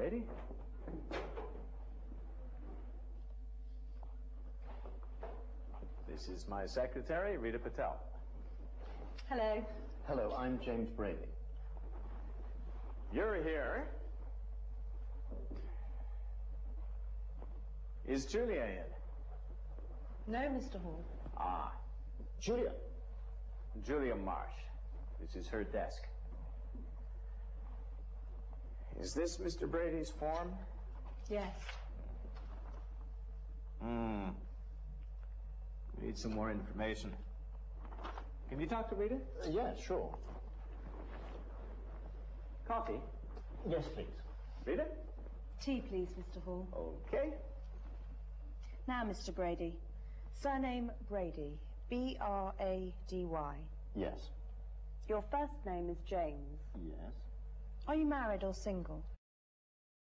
Brady. This is my secretary, Rita Patel. Hello. Hello, I'm James Brady. You're here. Is Julia in? No, Mr. Hall. Ah, Julia. Julia Marsh. This is her desk. Is this Mr. Brady's form? Yes. We need some more information. Can you talk to Rita? Yeah, sure. Coffee? Yes, please. Rita? Tea, please, Mr. Hall. Okay. Now, Mr. Brady. Surname Brady. B-R-A-D-Y. Yes. Your first name is James. Yes. Are you married or single?